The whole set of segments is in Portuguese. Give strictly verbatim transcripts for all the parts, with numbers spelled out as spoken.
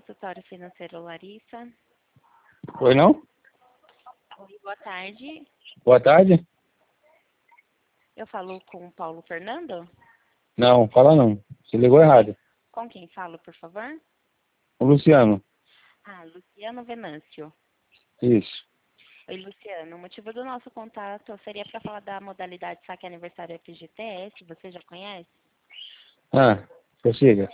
consultório financeiro Larissa. Oi, não? Oi, boa tarde. Boa tarde? Eu falo com o Paulo Fernando? Não, fala não. Você ligou errado. Com quem falo, por favor? O Luciano. Ah, Luciano Venâncio. Isso. Oi, Luciano. O motivo do nosso contato seria para falar da modalidade Saque Aniversário F G T S. Você já conhece? Ah, prossiga.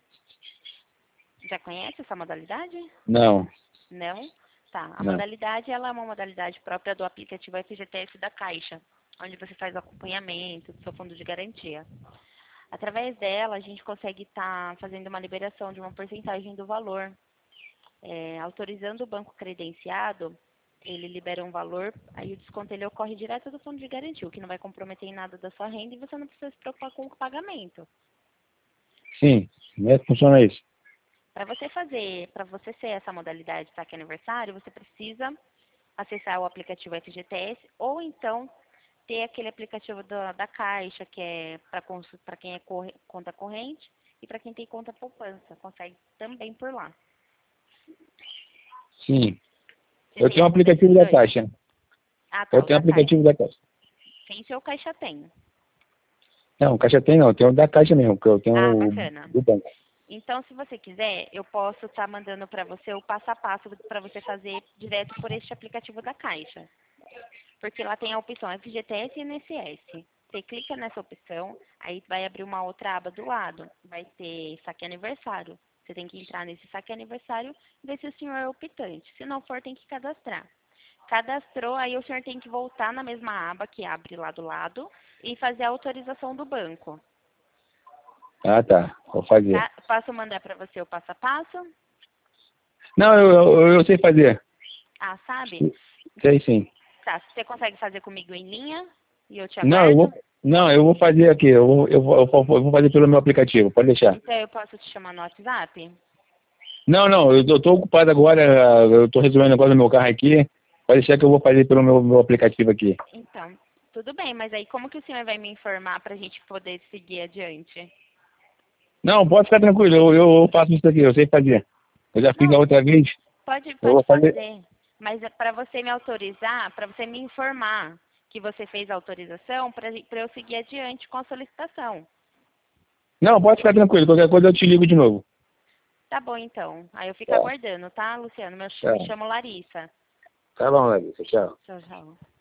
Já conhece essa modalidade? Não, Não? Tá. A não. modalidade ela é uma modalidade própria do aplicativo F G T S da Caixa, onde você faz o acompanhamento do seu fundo de garantia. Através dela, a gente consegue estar fazendo uma liberação de uma porcentagem do valor. É, autorizando o banco credenciado, ele libera um valor, aí o desconto ele ocorre direto do fundo de garantia, o que não vai comprometer em nada da sua renda e você não precisa se preocupar com o pagamento. Sim, como é que funciona isso? Para você fazer, para você ser essa modalidade saque aniversário, você precisa acessar o aplicativo F G T S ou então ter aquele aplicativo da, da Caixa, que é para quem é corre, conta corrente e para quem tem conta poupança. Consegue também por lá. Sim. Você Eu tem tenho um algum desses aplicativo da dois? Caixa. Ah, Eu tá, o tenho um da Caixa. aplicativo da Caixa. Sem seu Caixa tem. Não, Caixa tem não. Eu tenho o da Caixa mesmo, que eu tenho Ah, o bacana. do banco. Então, se você quiser, eu posso estar mandando para você o passo a passo para você fazer direto por este aplicativo da Caixa. Porque lá tem a opção F G T S e I N S S. Você clica nessa opção, aí vai abrir uma outra aba do lado. Vai ter saque aniversário. Você tem que entrar nesse saque aniversário e ver se o senhor é optante. Se não for, tem que cadastrar. Cadastrou, aí o senhor tem que voltar na mesma aba que abre lá do lado e fazer a autorização do banco. Ah, tá. Vou fazer. Tá? Posso mandar para você o passo a passo? Não, eu, eu, eu sei fazer. Ah, sabe? Sei sim. Tá, você consegue fazer comigo em linha? E eu te Não, eu aguardo? vou, não, eu vou fazer aqui. Eu vou, eu vou, eu vou eu vou fazer pelo meu aplicativo. Pode deixar. Então eu posso te chamar no WhatsApp? Não, não, eu, eu tô ocupado agora. Eu tô resolvendo o negócio do meu carro aqui. Pode deixar que eu vou fazer pelo meu, meu aplicativo aqui. Então, tudo bem, mas aí como que o senhor vai me informar para a gente poder seguir adiante? Não, pode ficar tranquilo. Eu, eu faço isso aqui. Eu sei fazer. Eu já fiz a Não, outra vez. pode, Eu vou pode fazer. fazer. Mas é para você me autorizar, para você me informar que você fez a autorização para eu seguir adiante com a solicitação. Não, pode ficar tranquilo. Qualquer coisa eu te ligo de novo. Tá bom, então. Aí eu fico Tá, aguardando, tá, Luciano? Me tá. me chamo Larissa. Tá bom, Larissa. Tchau. Tchau, tchau.